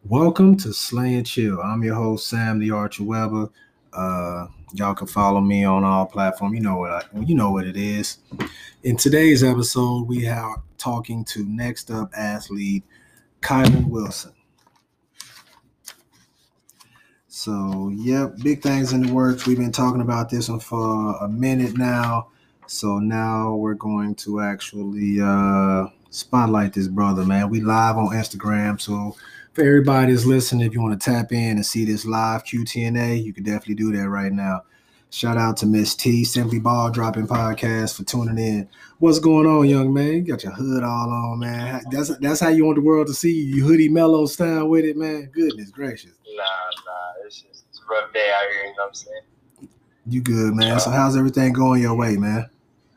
Welcome to Slay and Chill. I'm your host, Sam the Archer Weber. Y'all can follow me on all platforms. You know what it is. In today's episode, we are talking to next up athlete Kylan Wilson. So, yep, big things in the works. We've been talking about this one for a minute now. So now we're going to actually spotlight this brother, man. We live on Instagram, so for everybody that's listening, if you want to tap in and see this live QTNA, you can definitely do that right now. Shout out to Miss T, Simply Ball Dropping Podcast, for tuning in. What's going on, young man? You got your hood all on, man. That's how you want the world to see you. You hoodie mellow style with it, man. Goodness gracious. Nah. It's a rough day out here, you know what I'm saying? You good, man. So how's everything going your way, man?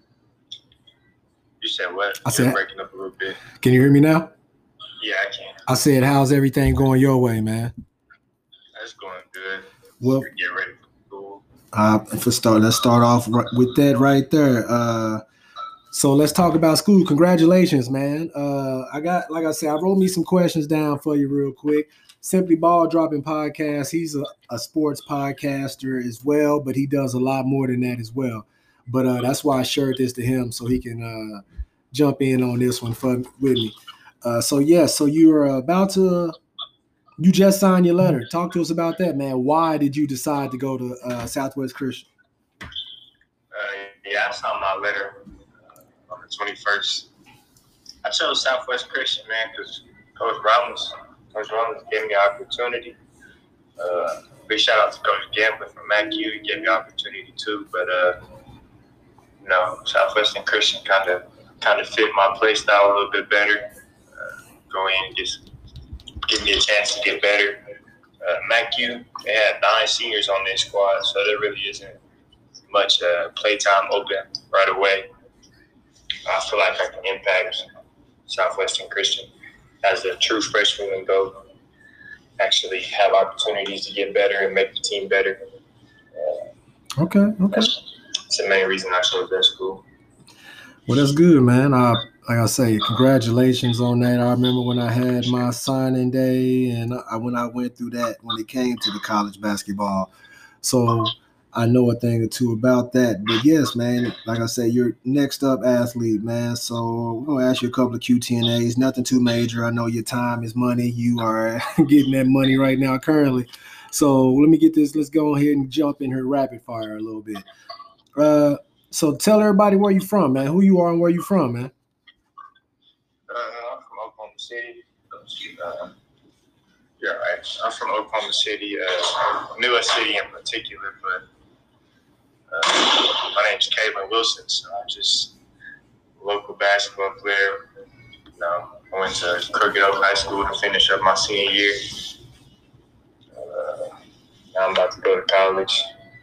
You said what? I said, you're breaking up a little bit. Can you hear me now? Yeah, I can. I said, how's everything going your way, man? That's going good. Well, get ready for school. Let's start off with that right there. So let's talk about school. Congratulations, man. I wrote me some questions down for you real quick. Simply Ball Dropping Podcast. He's a sports podcaster as well, but he does a lot more than that as well. But that's why I shared this to him so he can jump in on this one with me. So you're you just signed your letter. Talk to us about that, man. Why did you decide to go to Southwest Christian? I signed my letter on the 21st. I chose Southwest Christian, man, because Coach Rollins gave me the opportunity. Big shout out to Coach Gambler from MACU. He gave me the opportunity too, but Southwestern Christian kind of fit my play style a little bit better. Go in and just give me a chance to get better. MACU, they had 9 seniors on their squad, so there really isn't much playtime open right away. I feel like I can impact Southwestern Christian as a true freshman and go actually have opportunities to get better and make the team better. Okay. That's the main reason I chose that school. Well, that's good, man. Like I say, congratulations on that. I remember when I had my signing day and when I went through that when it came to the college basketball. So I know a thing or two about that. But yes, man, like I say, you're next up athlete, man. So we're going to ask you a couple of QTNAs. Nothing too major. I know your time is money. You are getting that money right now currently. So let me get this. Let's go ahead and jump in here rapid fire a little bit. So tell everybody where you from, man. Who you are and where you from, man. I'm from Oklahoma City. You're right. I'm from Oklahoma City, newest city in particular, but my name's Kylan Wilson, so I'm just a local basketball player. I went to Crooked Oak High School to finish up my senior year. Now I'm about to go to college.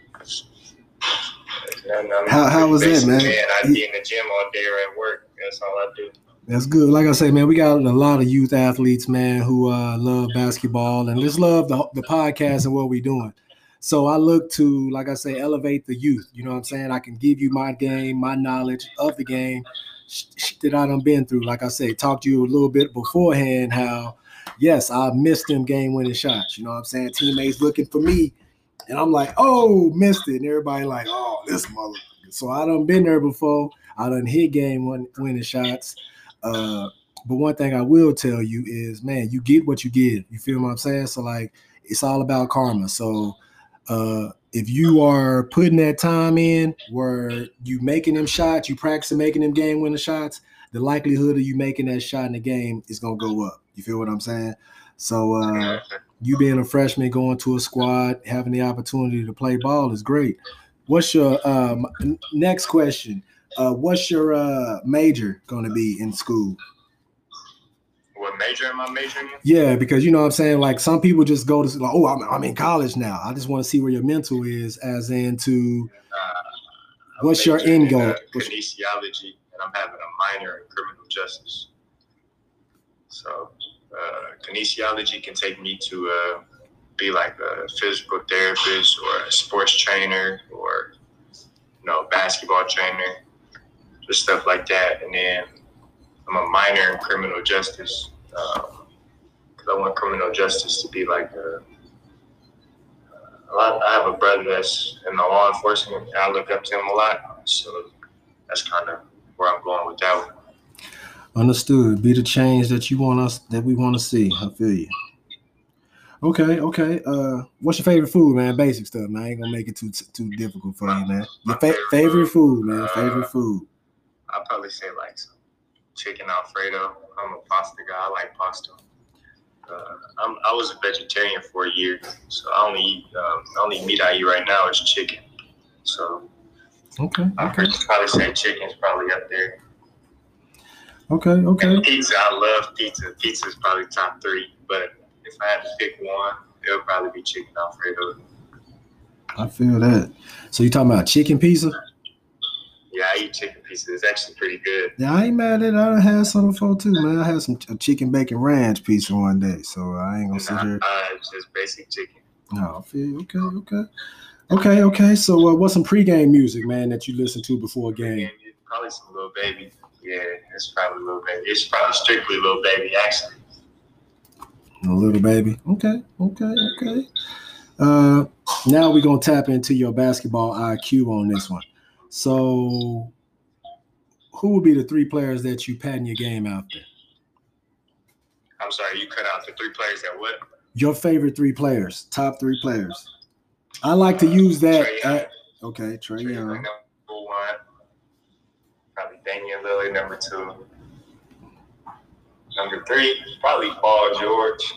How was that, man? I be in the gym all day or at work. That's all I do. That's good. Like I say, man, we got a lot of youth athletes, man, who love basketball and just love the podcast and what we're doing. So I look to, like I say, elevate the youth. You know what I'm saying? I can give you my game, my knowledge of the game that I done been through. Like I say, talk to you a little bit beforehand how, yes, I missed them game-winning shots. You know what I'm saying? Teammates looking for me. And I'm like, oh, missed it. And everybody like, oh, this mother. So I done been there before. I done hit game-winning shots. But one thing I will tell you is, man, you get what you give. You feel what I'm saying? So, like, it's all about karma. So if you are putting that time in where you making them shots, you practicing making them game-winning shots, the likelihood of you making that shot in the game is going to go up. You feel what I'm saying? So you being a freshman, going to a squad, having the opportunity to play ball is great. What's your next question? What's your major going to be in school? What major am I majoring in? Yeah, because you know what I'm saying? Like some people just go to, like, oh, I'm in college now. I just want to see where your mental is as into what's your end goal? Kinesiology, and I'm having a minor in criminal justice. So kinesiology can take me to be like a physical therapist or a sports trainer or, basketball trainer, just stuff like that. And then I'm a minor in criminal justice I want criminal justice to be like I have a brother that's in the law enforcement, and I look up to him a lot. So that's kind of where I'm going with that one. Understood. Be the change that we want to see. I feel you. Okay. What's your favorite food, man? Basic stuff, man. I ain't gonna make it too difficult for you, man. Your favorite food, man. Favorite food. I'd probably say like some chicken Alfredo. I'm a pasta guy. I like pasta. I was a vegetarian for a year, so I only eat the only meat I eat right now is chicken. So okay. I'd probably say chicken's probably up there. Okay. And pizza, I love pizza. Pizza is probably top 3, but if I had to pick one, it would probably be chicken Alfredo. I feel that. So you talking about chicken pizza? Yeah, I eat chicken pizza. It's actually pretty good. Yeah, I ain't mad at it. I had some before too, man. I had some chicken bacon ranch pizza one day, so I ain't gonna sit here. It's just basic chicken. No, I feel you. Okay. So what's some pregame music, man, that you listen to before a game? Probably some Lil Baby. Yeah, it's probably Lil Baby. It's probably strictly Lil Baby, actually. A Lil Baby. Okay. Now we're gonna tap into your basketball IQ on this one. So, who would be the 3 players that you pattern your game after? I'm sorry, you cut out the 3 players that what? Your favorite 3 players, top 3 players. I like to use that. Trae Young. Number 1. Probably Damian Lillard, number 2. Number 3, probably Paul George.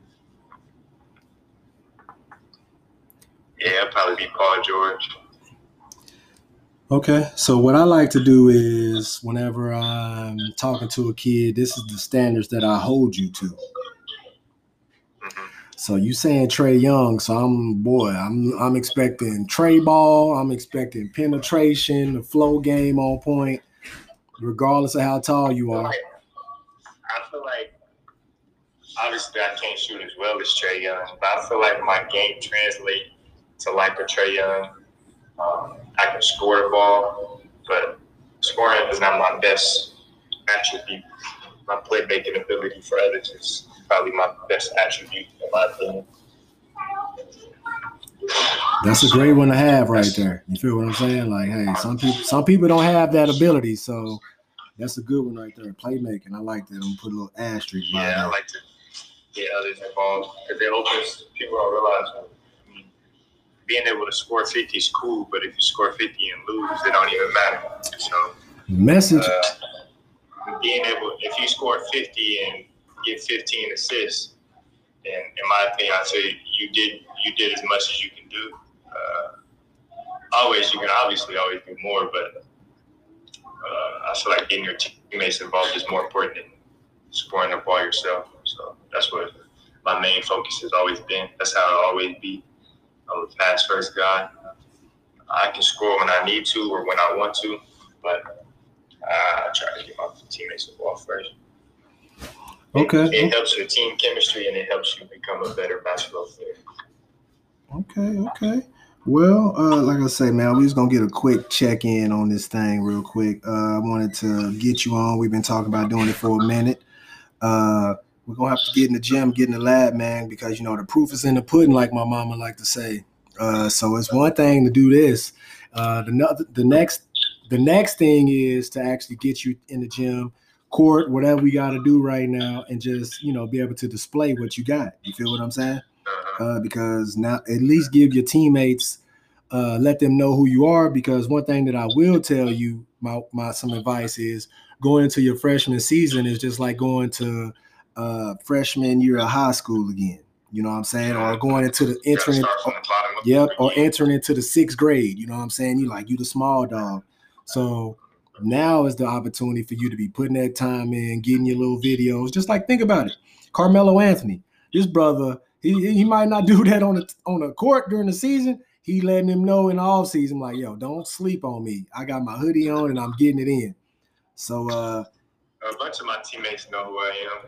Yeah, it'll probably be Paul George. Okay, so what I like to do is whenever I'm talking to a kid, this is the standards that I hold you to. Mm-hmm. So you saying Trae Young, so I'm expecting Trae ball, I'm expecting penetration, the flow game on point, regardless of how tall you are. I feel like obviously I can't shoot as well as Trae Young, but I feel like my game translates to like a Trae Young. I can score the ball, but scoring is not my best attribute. My playmaking ability for others is probably my best attribute, in my opinion. That's a great one to have right there. You feel what I'm saying? Like, hey, some people don't have that ability, so that's a good one right there. Playmaking, I like that. I'm gonna put a little asterisk by that. Yeah, I like to get others involved because it opens. People don't realize. Being able to score 50 is cool, but if you score 50 and lose, it don't even matter. So, message. Being able, if you score 50 and get 15 assists, then in my opinion, I'd say you did as much as you can do. You can obviously always do more, but I feel like getting your teammates involved is more important than scoring the ball yourself. So that's what my main focus has always been. That's how it'll always be. I'm a pass first guy. I can score when I need to or when I want to, but I try to get my teammates involved first. Okay. It helps your team chemistry and it helps you become a better basketball player. Okay. Well, like I say, man, we just gonna get a quick check-in on this thing real quick. I wanted to get you on. We've been talking about doing it for a minute. We're going to have to get in the gym, get in the lab, man, because, the proof is in the pudding, like my mama like to say. So it's one thing to do this. The next thing is to actually get you in the gym, court, whatever we got to do right now, and just, be able to display what you got. You feel what I'm saying? Because now at least give your teammates, let them know who you are, because one thing that I will tell you, some advice is going into your freshman season is just like going to freshman year of high school again, you know what I'm saying? Or going into the entering into the 6th grade, you know what I'm saying? You the small dog. So now is the opportunity for you to be putting that time in, getting your little videos. Just like, think about it. Carmelo Anthony, this brother, he might not do that on the court during the season. He letting him know in the off season, like, yo, don't sleep on me. I got my hoodie on and I'm getting it in. So a bunch of my teammates know who I am.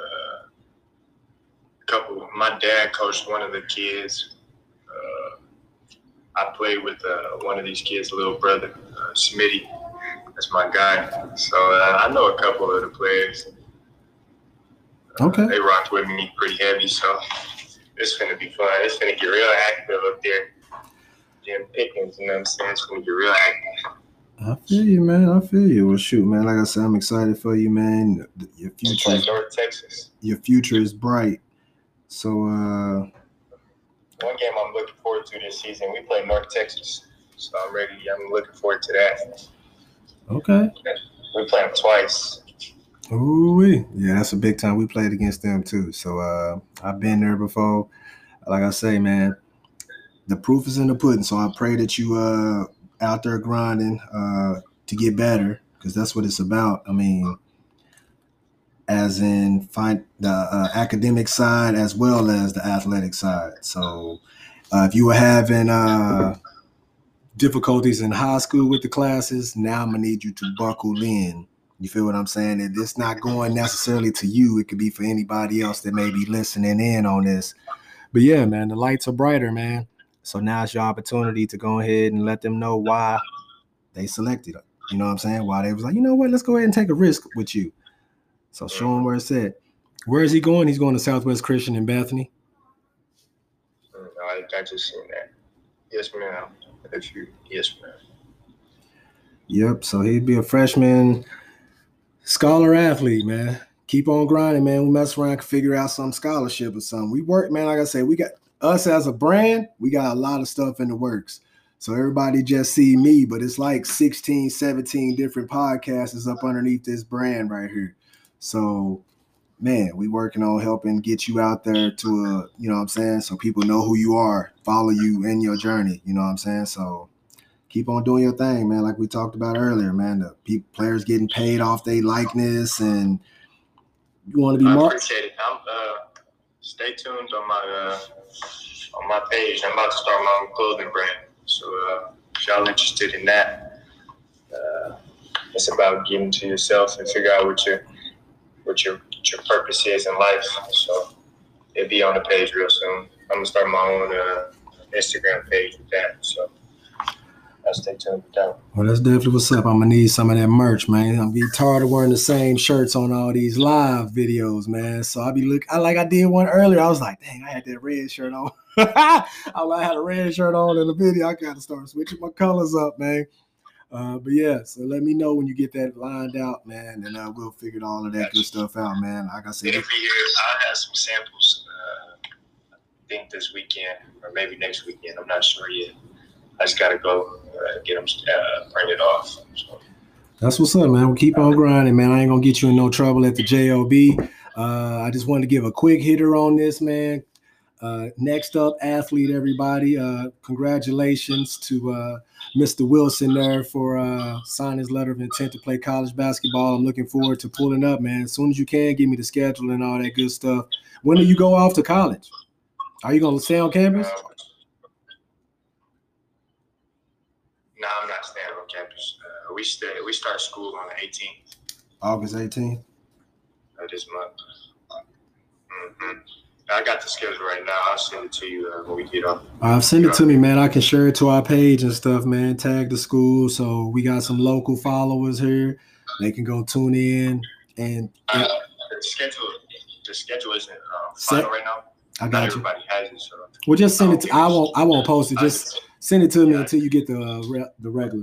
My dad coached one of the kids. I played with one of these kids' little brother, Smitty. That's my guy. So I know a couple of the players. Okay. They rocked with me pretty heavy, so it's finna be fun. It's finna get real active up there. Jim Pickens, you know what I'm saying? It's finna get real active. I feel you, man. I feel you. Well, shoot, man. Like I said, I'm excited for you, man. Your future, North Texas. Your future is bright. So, one game I'm looking forward to this season, we play North Texas. So I'm ready. I'm looking forward to that. Okay. We play them twice. Ooh, yeah, that's a big time. We played against them too. So I've been there before. Like I say, man, the proof is in the pudding. So I pray that you out there grinding to get better, because that's what it's about. I mean, as in find the academic side as well as the athletic side. So if you were having difficulties in high school with the classes, now I'm gonna need you to buckle in. You feel what I'm saying? And it's not going necessarily to you. It could be for anybody else that may be listening in on this. But yeah, man, the lights are brighter, man. So now it's your opportunity to go ahead and let them know why they selected it. You know what I'm saying? Why they was like, you know what, let's go ahead and take a risk with you. So show him where it's at. Where is he going? He's going to Southwest Christian in Bethany. I just seen that. Yes, ma'am. Yes, ma'am. Yep. So he'd be a freshman scholar athlete, man. Keep on grinding, man. We mess around, can figure out some scholarship or something. We work, man. Like I said, we got us as a brand. We got a lot of stuff in the works. So everybody just see me, but it's like 16, 17 different podcasts is up underneath this brand right here. So, man, we working on helping get you out there to, you know what I'm saying? So people know who you are, follow you in your journey. You know what I'm saying? So keep on doing your thing, man. Like we talked about earlier, man, the players getting paid off their likeness, and you want to be I marked. appreciate it. Stay tuned on my page. I'm about to start my own clothing brand. So if y'all interested in that, it's about giving to yourself and figure out what your purpose is in life. So it'll be on the page real soon. I'm gonna start my own Instagram page with that. So I'll stay tuned with that. Well, that's definitely what's up. I'm gonna need some of that merch, man. I'm getting tired of wearing the same shirts on all these live videos, man. So I did one earlier. I was like, dang, I had that red shirt on. I had a red shirt on in the video. I gotta start switching my colors up, man. But yeah, so let me know when you get that lined out, man, and we'll figure all of that good stuff out, man. Like I said, it'll be here. I'll have some samples. I think this weekend or maybe next weekend. I'm not sure yet. I just gotta go get them printed off. So. That's what's up, man. We'll keep on grinding, man. I ain't gonna get you in no trouble at the JOB. I just wanted to give a quick hitter on this, man. Next up, athlete, everybody. Congratulations to Mr. Wilson there for signing his letter of intent to play college basketball. I'm looking forward to pulling up, man. As soon as you can, give me the schedule and all that good stuff. When do you go off to college? Are you gonna stay on campus? No, I'm not staying on campus. We start school on the 18th. August 18th? Of this month. Mm-hmm. I got the schedule right now. I'll send it to you when we get off. Send it to me, man. I can share it to our page and stuff, man. Tag the school. So we got some local followers here. They can go tune in. And the schedule isn't final right now. I got you. Everybody has it. So. Well, just send it to. I won't post it. Just send it to me until you get the regular.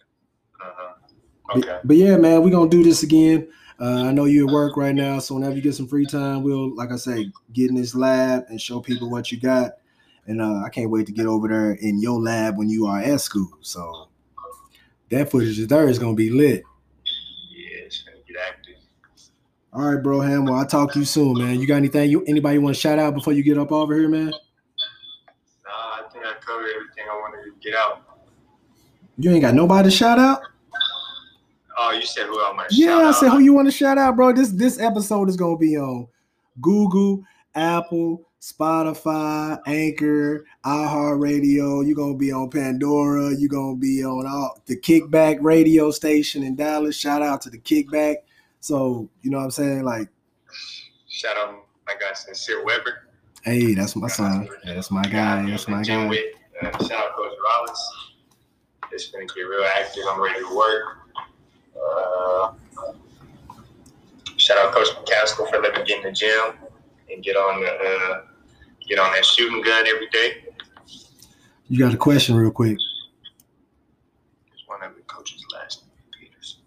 Okay. But yeah, man, we're gonna do this again. I know you're at work right now, so whenever you get some free time, we'll, like I say, get in this lab and show people what you got. And I can't wait to get over there in your lab when you are at school. So that footage there is gonna be lit. Yeah, it's gonna get active. All right, bro, Ham. Well, I'll talk to you soon, man. You got anything anybody want to shout out before you get up over here, man? Nah, I think I covered everything I wanted to get out. You ain't got nobody to shout out? Oh, you said who I want to shout out? Yeah, I said who you want to shout out, bro. This episode is gonna be on Google, Apple, Spotify, Anchor, iHeartRadio. You're gonna be on Pandora. You're gonna be on all the Kickback radio station in Dallas. Shout out to the Kickback. So you know what I'm saying? Like, shout out my guy Sincere Weber. Hey, that's my son. Yeah, that's my guy. That's my guy. Shout out Coach Rollins. It's gonna get real active. I'm ready to work. Shout out Coach McCaskill for letting me get in the gym and get on that shooting gun every day. You got a question real quick. It's one of the coaches' last name, Peters.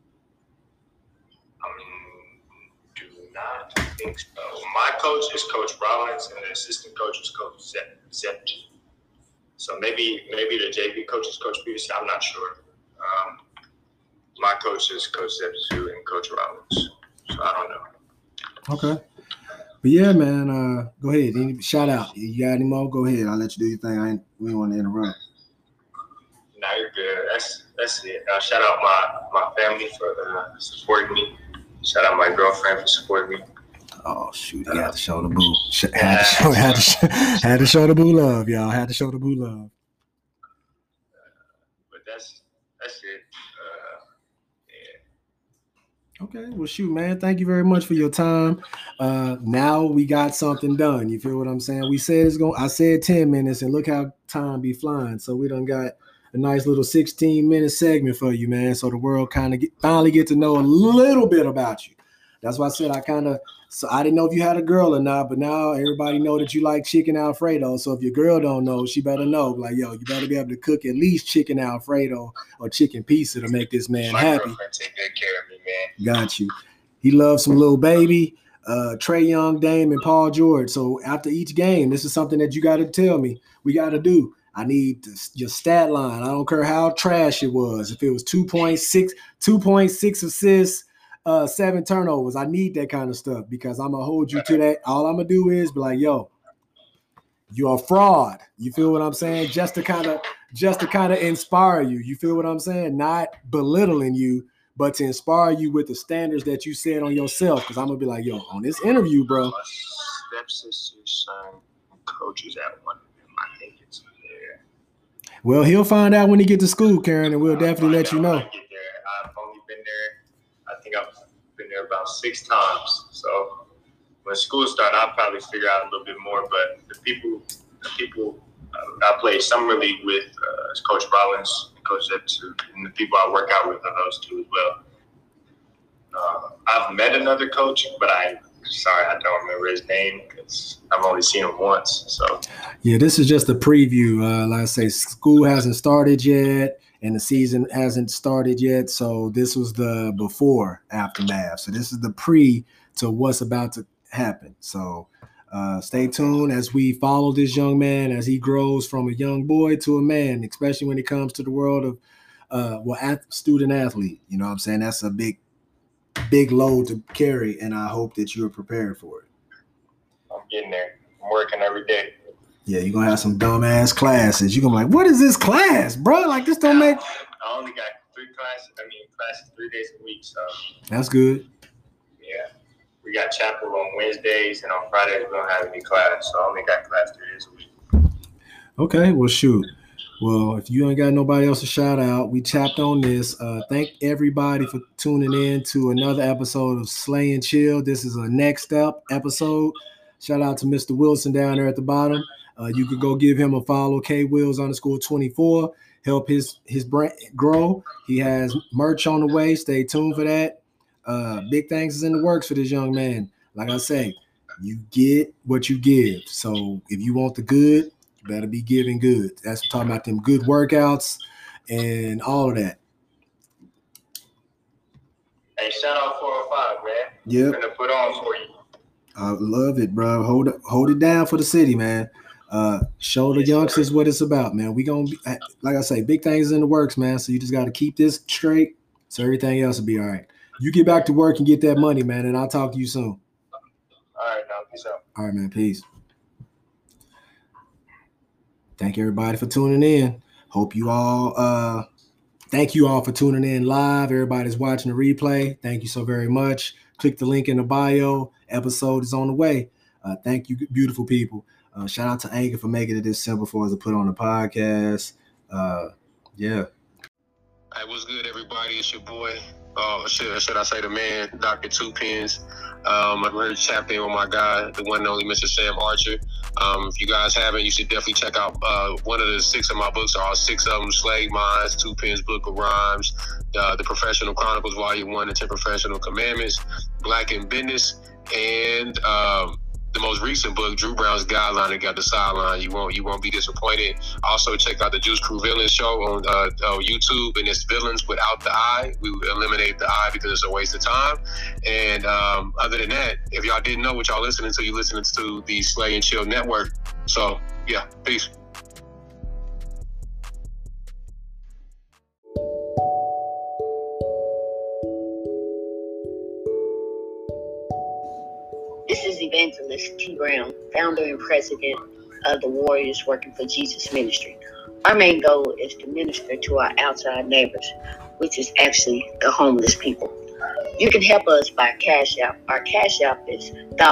Do not think so. My coach is Coach Rollins, and the assistant coach is Coach Zept. So maybe the JV coach is Coach Peters. I'm not sure. My coach is Coach Zept and Coach Rollins. So I don't know. Okay. But yeah, man, go ahead. Any shout out. You got any more? Go ahead. I'll let you do your thing. We don't want to interrupt. No, you're good. That's it. Shout out my family for supporting me. Shout out my girlfriend for supporting me. Oh shoot, he had to show the boo. Had to show the boo love, y'all. Had to show the boo love. But that's it. Okay, well, shoot, man. Thank you very much for your time. Now we got something done. You feel what I'm saying? I said 10 minutes, and look how time be flying. So we done got a nice little 16-minute segment for you, man. So the world kind of finally get to know a little bit about you. That's why I said so I didn't know if you had a girl or not, but now everybody know that you like chicken Alfredo. So if your girl don't know, she better know. Like, yo, you better be able to cook at least chicken Alfredo or chicken pizza to make this man happy. My girlfriend take good care of me, man. Got you. He loves some Lil Baby, Trae Young, Dame, and Paul George. So after each game, this is something that you got to tell me. We got to do. I need your stat line. I don't care how trash it was. If it was 2.6 assists, 7 turnovers. I need that kind of stuff because I'm gonna hold you to that. All I'm gonna do is be like, yo, you're a fraud. You feel what I'm saying? Just to kind of inspire you. You feel what I'm saying? Not belittling you, but to inspire you with the standards that you set on yourself. Because I'm gonna be like, yo, on this interview, bro. My stepsister's son coaches at one of them. I think it's there. Well, he'll find out when he get to school, Karen, and we'll definitely let you know. I've only been there. I think I've been there about 6 times. So when school started, I'll probably figure out a little bit more. But the people I play summer league with is Coach Rollins, Coach Zept, and the people I work out with are those two as well. I've met another coach, but I don't remember his name because I've only seen him once. So yeah, this is just a preview. Like I say, school hasn't started yet. And the season hasn't started yet, so this was the before aftermath. So this is the pre to what's about to happen. So stay tuned as we follow this young man as he grows from a young boy to a man, especially when it comes to the world of student athlete. You know what I'm saying? That's a big load to carry, and I hope that you're prepared for it. I'm getting there. I'm working every day. Yeah, you're going to have some dumbass classes. You're going to be like, what is this class, bro? Like, this don't make... I only got 3 classes. Classes 3 days a week, so... That's good. Yeah. We got chapel on Wednesdays, and on Fridays we don't have any class, so I only got class 3 days a week. Okay, well, shoot. Well, if you ain't got nobody else to shout out, we tapped on this. Thank everybody for tuning in to another episode of Slay and Chill. This is a next step episode. Shout out to Mr. Wilson down there at the bottom. You could go give him a follow, kwills_24. Help his brand grow. He has merch on the way. Stay tuned for that. Big things is in the works for this young man. Like I say, you get what you give. So if you want the good, you better be giving good. That's talking about them good workouts and all of that. Hey, shout out 405, man. Yep. I'm gonna put on for you. I love it, bro. Hold it down for the city, man. Show the youngsters what it's about, man. We gonna be, like I say, big things in the works, man. So you just got to keep this straight, so everything else will be all right. You get back to work and get that money, man, and I'll talk to you soon. All right, now peace out. All right, man. Peace. Thank everybody for tuning in. Thank you all for tuning in live. Everybody's watching the replay. Thank you so very much. Click the link in the bio. Episode is on the way. Thank you, beautiful people. Shout out to Anchor for making it this simple for us to put on the podcast. Yeah. Hey, what's good, everybody? It's your boy, should I say the man, Dr. Two Pins. I'm going to tap in with my guy, the one and only Mr. Sam Archer. If you guys haven't, you should definitely check out one of the 6 of my books. All 6 of them: Slave Minds, Two Pins Book of Rhymes, The Professional Chronicles, Volume 1, and 10 Professional Commandments, Black in Business, and the most recent book, Drew Brown's Guideline, that got the sideline. You won't be disappointed. Also, check out the Juice Crew Villains show on YouTube, and it's Villains Without the I. We eliminate the I because it's a waste of time. And other than that, if y'all didn't know what y'all listening to, you listening to the Slay and Chill Network. So, yeah, peace. This is Evangelist T. Brown, founder and president of the Warriors Working for Jesus Ministry. Our main goal is to minister to our outside neighbors, which is actually the homeless people. You can help us by Cash App. Our Cash App is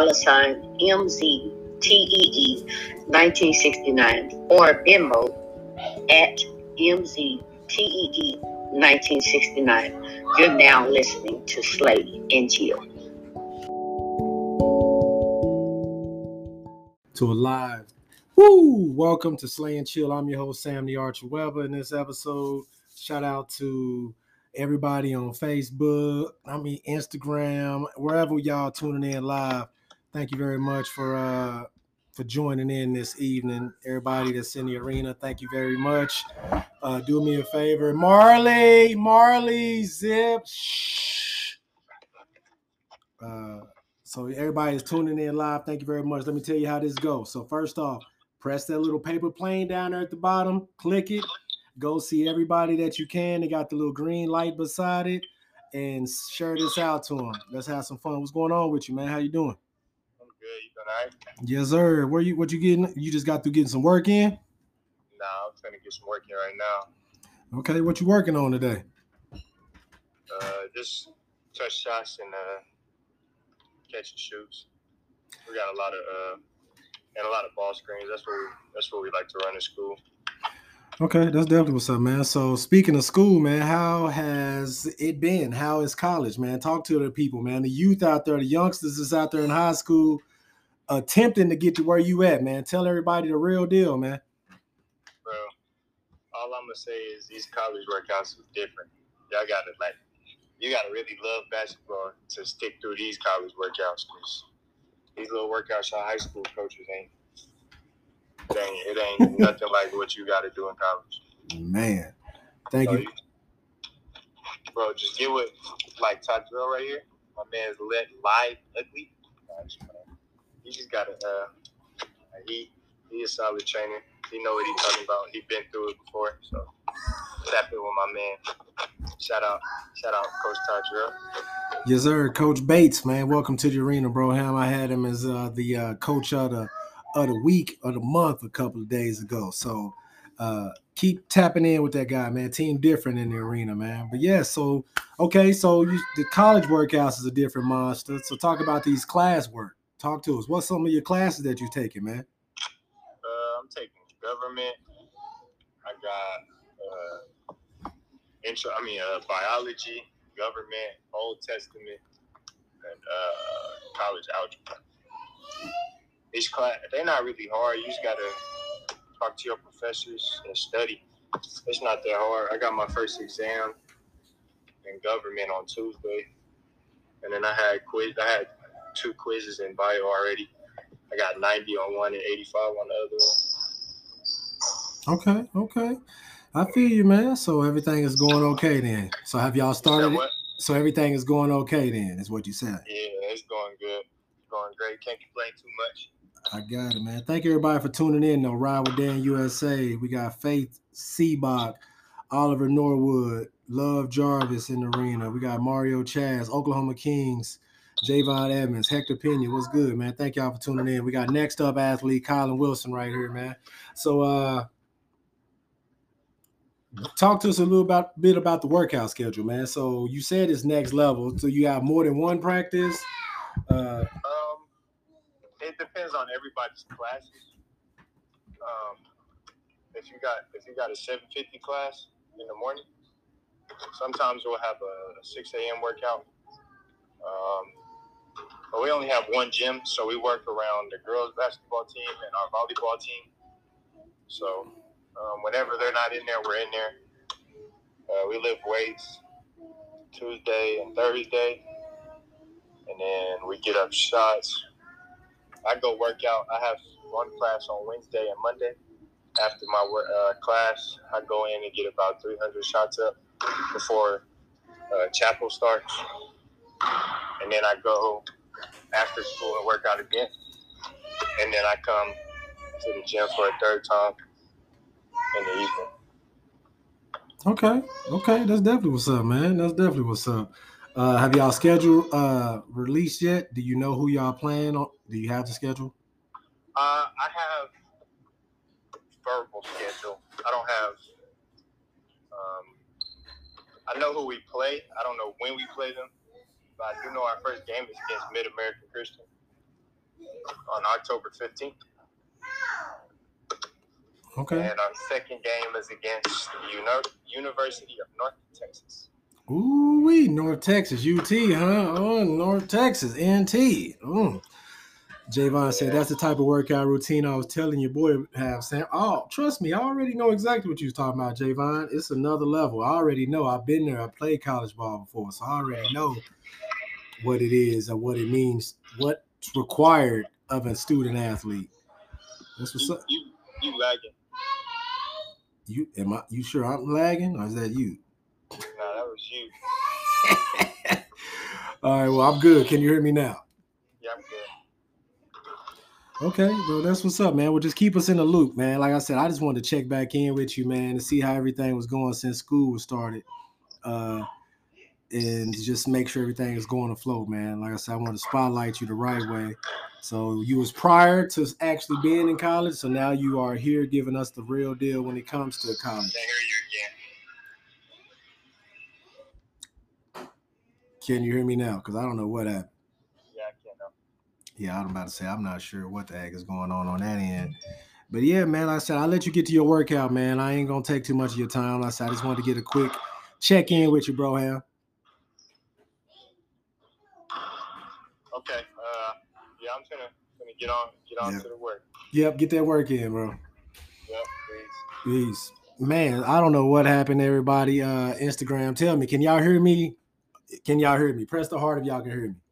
$MZTEE 1969 or Venmo at MZTEE 1969. You're now listening to Slay and Chill. To a live. Woo! Welcome to Slay and Chill. I'm your host, Sam the Archer Weber. In this episode, shout out to everybody on Facebook, Instagram, wherever y'all tuning in live. Thank you very much for joining in this evening. Everybody that's in the arena, thank you very much. Do me a favor. Marley, Zip. Shh. So everybody is tuning in live. Thank you very much. Let me tell you how this goes. So first off, press that little paper plane down there at the bottom. Click it. Go see everybody that you can. They got the little green light beside it. And share this out to them. Let's have some fun. What's going on with you, man? How you doing? I'm good. You doing all right? Yes, sir. What you getting? You just got through getting some work in? Nah, I'm trying to get some work in right now. Okay, what you working on today? Just touch shots and catch and shoots. We got a lot of ball screens. That's what we like to run in school. Okay, that's definitely what's up, man. So speaking of school, man, how has it been? How is college, man? Talk to the people, man. The youth out there, the youngsters that's out there in high school attempting to get to where you at, man. Tell everybody the real deal, man. Bro, all I'm gonna say is these college workouts are different. You gotta really love basketball to stick through these college workouts, because these little workouts our high school coaches it ain't nothing like what you got to do in college. Man, thank you. Bro, just get with, like, Todd Drill right here. My man's live ugly. You just got to, he a solid trainer. He know what he's talking about. He been through it before. So, tap in with my man. Shout out Coach Todd Drill. Yes, sir. Coach Bates, man. Welcome to the arena, bro. I had him as the coach of the week or the month a couple of days ago. So keep tapping in with that guy, man. Team different in the arena, man. But yeah, so okay, so the college workouts is a different monster. So talk about these class work. Talk to us. What's some of your classes that you're taking, man? I'm taking government. I got biology, government, Old Testament, and college algebra. These class, they're not really hard. You just gotta talk to your professors and study. It's not that hard. I got my first exam in government on Tuesday, and then I had 2 quizzes in bio already. I got 90 on one and 85 on the other one. Okay. I feel you, man. So everything is going okay then. So have y'all started? So everything is going okay then, is what you said. Yeah, it's going good. It's going great. Can't complain too much. I got it, man. Thank you, everybody, for tuning in. No Ride with Dan USA. We got Faith Seabach, Oliver Norwood, Love Jarvis in the arena. We got Mario Chaz, Oklahoma Kings, Javon Edmonds, Hector Pena. What's good, man? Thank y'all for tuning in. We got next up athlete Colin Wilson right here, man. So talk to us a little bit about the workout schedule, man. So you said it's next level. So you have more than one practice? It depends on everybody's classes. If you got a 7:50 class in the morning, Sometimes we'll have a 6 a.m. workout. But we only have one gym, so we work around the girls' basketball team and our volleyball team. So whenever they're not in there, we're in there. We lift weights Tuesday and Thursday, and then we get up shots. I go work out. I have one class on Wednesday and Monday. After my class, I go in and get about 300 shots up before chapel starts. And then I go after school and work out again. And then I come to the gym for a third time in the evening. Okay. That's definitely what's up, man. That's definitely what's up. Have y'all scheduled release yet? Do you know who y'all playing on? Do you have the schedule? I have verbal schedule. I don't have. I know who we play. I don't know when we play them, but I do know our first game is against Mid-American Christian on October 15th. Okay. And our second game is against the University of North Texas. Ooh-wee, North Texas, UT, huh? Oh, North Texas, NT. Javon said that's the type of workout routine I was telling your boy to have, Sam. Oh, trust me, I already know exactly what you was talking about, Javon. It's another level. I already know. I've been there. I played college ball before, so I already know what it is and what it means, what's required of a student athlete. That's what's up. You lagging. You sure I'm lagging, or is that you? No, that was you. All right, well, I'm good. Can you hear me now? Yeah, I'm good. Okay, bro, that's what's up, man. Well, just keep us in the loop, man. Like I said, I just wanted to check back in with you, man, to see how everything was going since school was started, and just make sure everything is going to flow, man. Like I said, I want to spotlight you the right way. So you was prior to actually being in college, so now you are here giving us the real deal when it comes to college. I hear you again. Can you hear me now? Because I don't know what happened. Yeah, I can now. Yeah, I'm about to say I'm not sure what the heck is going on that end. But yeah, man, like I said, I'll let you get to your workout, man. I ain't going to take too much of your time. Like I said, I just wanted to get a quick check-in with you, bro, Ham. Okay. Yeah, I'm gonna get on to the work. Yep, get that work in, bro. Yep, Peace. Man, I don't know what happened, everybody. Instagram, tell me, can y'all hear me? Press the heart if y'all can hear me.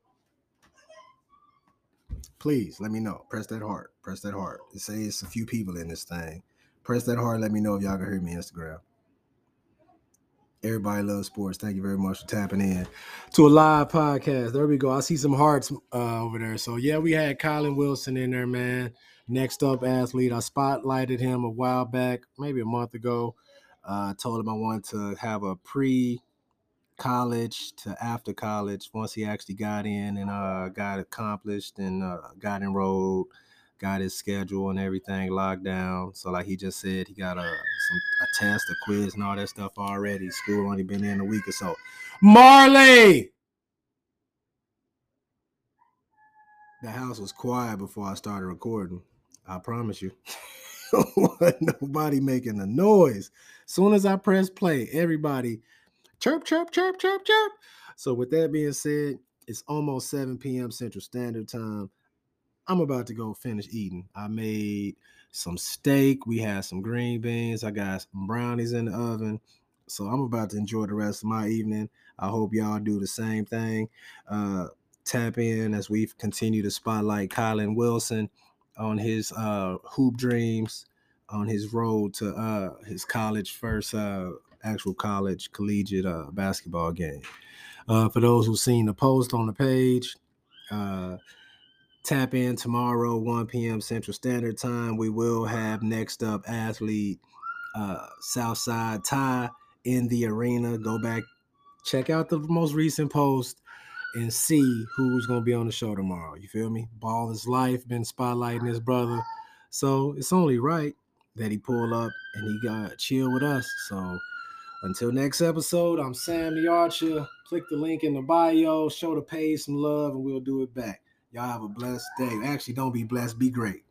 Please let me know. Press that heart. It says it's a few people in this thing. Press that heart. Let me know if y'all can hear me. Instagram. Everybody loves sports. Thank you very much for tapping in to a live podcast. There we go. I see some hearts over there. So yeah, we had Colin Wilson in there, man. Next up athlete. I spotlighted him a while back, maybe a month ago. I told him I wanted to have a pre-college to after college once he actually got in and got accomplished and got enrolled, got his schedule and everything locked down. So like he just said, he got a test, a quiz, and all that stuff already. School only been in a week or so. Marley! The house was quiet before I started recording. I promise you. Nobody making a noise. As soon as I press play, everybody chirp, chirp, chirp, chirp, chirp. So with that being said, it's almost 7 p.m. Central Standard Time. I'm about to go finish eating. I made some steak. We had some green beans. I got some brownies in the oven. So I'm about to enjoy the rest of my evening. I hope y'all do the same thing. Tap in as we continue to spotlight Colin Wilson on his hoop dreams, on his road to his college first actual college collegiate basketball game. For those who've seen the post on the page, tap in tomorrow, 1 p.m. Central Standard Time. We will have next up athlete Southside Ty in the arena. Go back, check out the most recent post and see who's going to be on the show tomorrow. You feel me? Ball is life, been spotlighting his brother. So it's only right that he pull up and he got chill with us. So until next episode, I'm Sam the Archer. Click the link in the bio, show the page some love, and we'll do it back. Y'all have a blessed day. Actually, don't be blessed, be great.